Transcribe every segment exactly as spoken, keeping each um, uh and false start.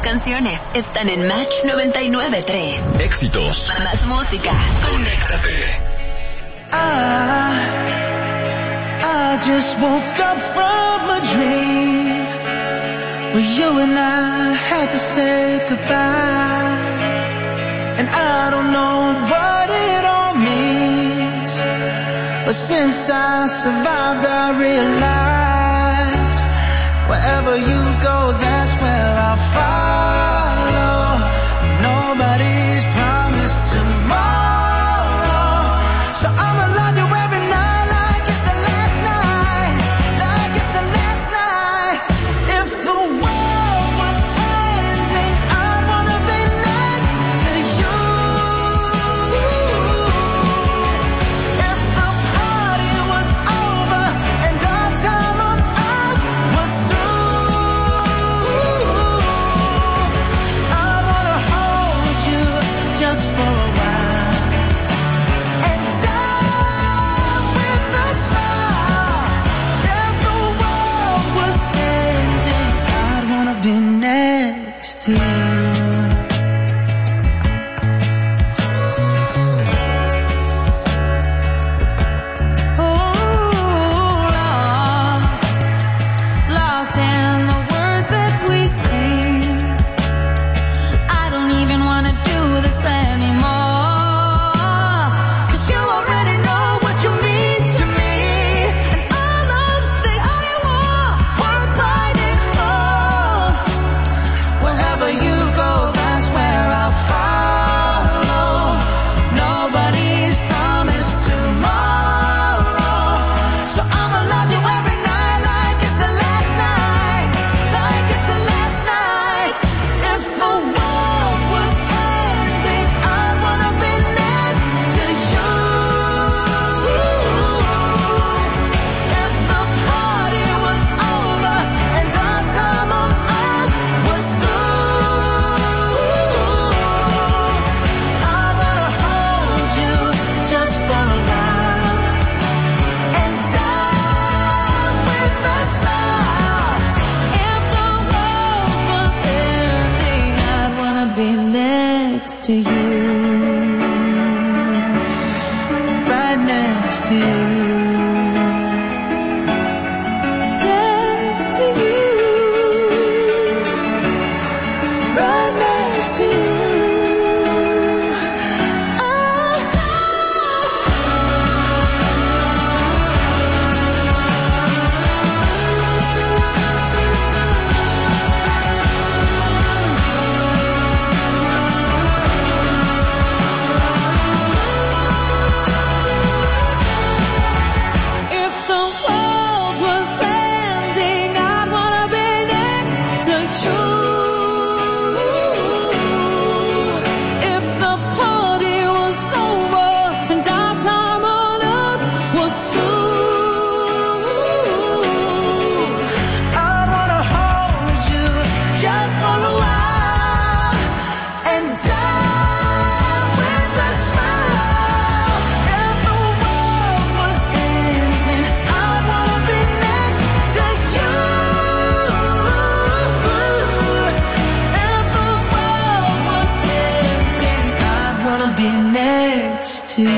canciones están en Match noventa y nueve punto tres. Éxitos. Más música. Conéctate. I, I just woke up from a dream where you and I had to say goodbye. And I don't know what it all means, but since I survived I realized wherever you go, that's where I'll follow. Nobody's promised tomorrow, so I'ma love you every night like it's the last night, like it's the last night. If the world was ending, I'd wanna be next to you. If the party was over and our time on earth was through, I'd wanna hold you just for a while and die with a smile. If the world was ending, I'd wanna be next to you. Lost in the words that we sing. I don't even wanna do this anymore, 'cause you already know what you mean to me, and all of the things I want worth fighting for. Wherever you go, that's where I'll follow. Nobody's promised tomorrow, so I'ma love you every night like it's the last night, like it's the last night. If the world was ending, I'd wanna be next to you. If the party was over and our time on earth was through, I wanna hold you just for a while and die with a smile. If the world was ending, I'd wanna be next to you, right next to you, next to you, right next to you. If the world was ending, I'd wanna be next to you. If the party was over and our time on earth was through, I'd wanna hold you just for a while and die with a smile. If the world was ending, I'd wanna be next to you. If the world was ending, I'd wanna be next to you.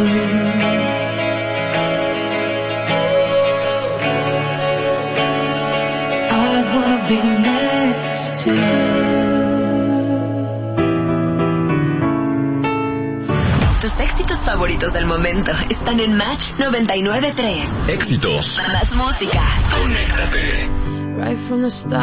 I'd wanna be next to you. Tus éxitos favoritos del momento están en Match noventa y nueve punto tres. Éxitos. Más música. Conéctate. Right from the start